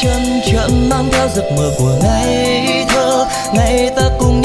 chân chậm mang theo giấc mơ của ngày thơ, ngày ta cùng